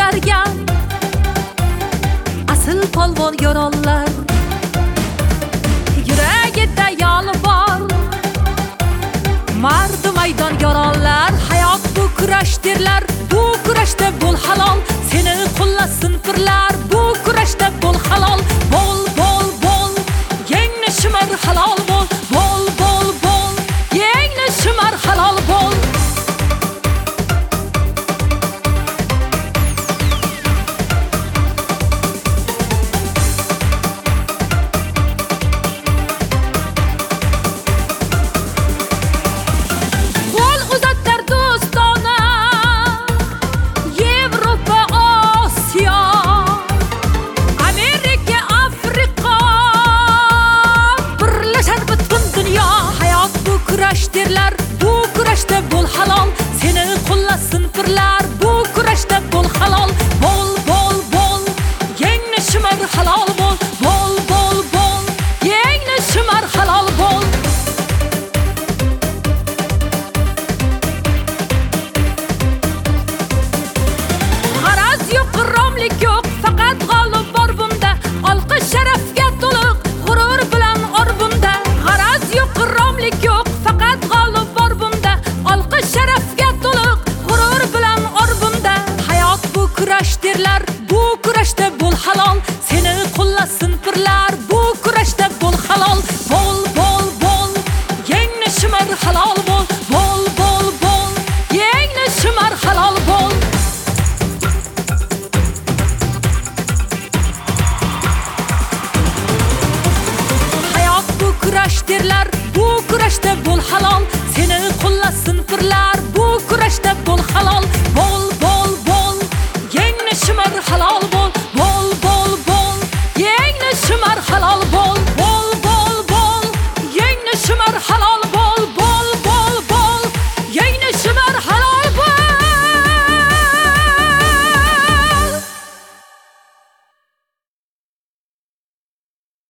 ko'rargan asl polvon yorollar, yuragida yoli bor mardi maydon yorollar. Hayot bu kurash derlar, bu kurashda bo'l halol, seni qo'llasin pirlar, bu kurashda bo'l halol. Bol bol bol yengni shimar halol bo'l, bol bol bol yengni shimar halol bo'l. Derlar, bu kurashda bo'l halol, seni qo'llasin pirlar, bu kurashda bo'l halol. Bol bol bol yengni shimar halol bo'l, bol bol bol yengni shimar halol bo'l. G'araz yo'q, romlik yo'q, faqat g'olib bor bunda, olqish sharafga to'liq g'urur bilan orbunda. G'araz yo'q, romlik yo'q, faqat g'olib bor bunda, olqish sharafga to'liq g'urur bilan orbunda. Hayot bu kurash derlar, bu kurashda bo'l halol, seni qo'llasin pirlar, bu kurashda bo'l halol. Bol bol bol yengni shimar halol bo'l, bol bol bol yengni shimar halol bo'l. Hayot bu kurash derlar, bu kurashda bo'l halol, seni qo'llasin pirlar, bu kurashda bo'l halol. Bol bol bol yengni shimar halol bo'l.